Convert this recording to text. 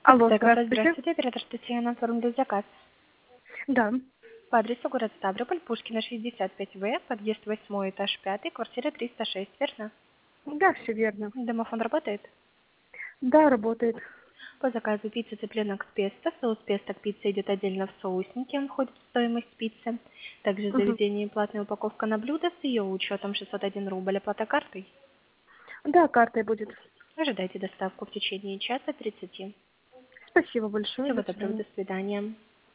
Алло, Аптека Фрест, здравствуйте. здравствуйте, оператор Татьяна, оформлю заказ. Да, По адресу город Ставрополь, Пушкина, 65В, подъезд 8, этаж 5, квартира 306, верно? да, все верно. Домофон работает? Да, работает. По заказу пицца цыпленок с песто. Соус песто к пицце идет отдельно в соуснике, он входит в стоимость пиццы. Также в Мгм. заведении платная упаковка на блюдо с ее учетом 601 рубль, оплата картой. Да, картой будет. Ожидайте доставку в течение часа 30. Спасибо большое, Всего до доброго, свидания. до свидания.